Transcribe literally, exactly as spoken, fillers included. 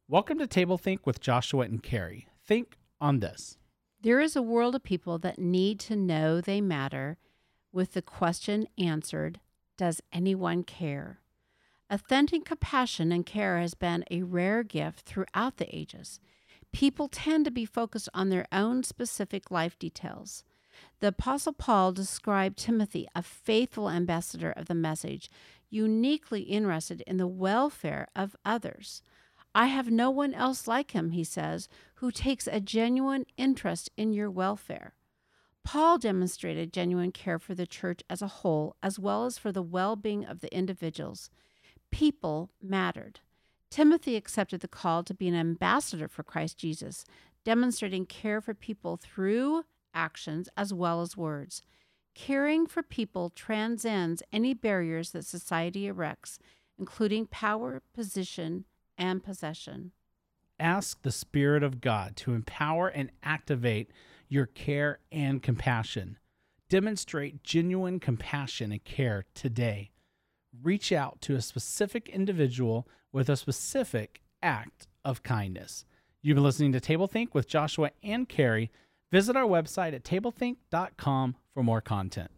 Welcome to Table Think with Joshua and Carrie. Think on this. There is a world of people that need to know they matter with the question answered, does anyone care? Authentic compassion and care has been a rare gift throughout the ages. People tend to be focused on their own specific life details. The Apostle Paul described Timothy, a faithful ambassador of the message, uniquely interested in the welfare of others. I have no one else like him, he says, who takes a genuine interest in your welfare. Paul demonstrated genuine care for the church as a whole, as well as for the well-being of the individuals. People mattered. Timothy accepted the call to be an ambassador for Christ Jesus, demonstrating care for people through actions as well as words. Caring for people transcends any barriers that society erects, including power, position, and possession. Ask the Spirit of God to empower and activate your care and compassion. Demonstrate genuine compassion and care today. Reach out to a specific individual with a specific act of kindness. You've been listening to Table Think with Joshua and Carrie. Visit our website at tablethink dot com for more content.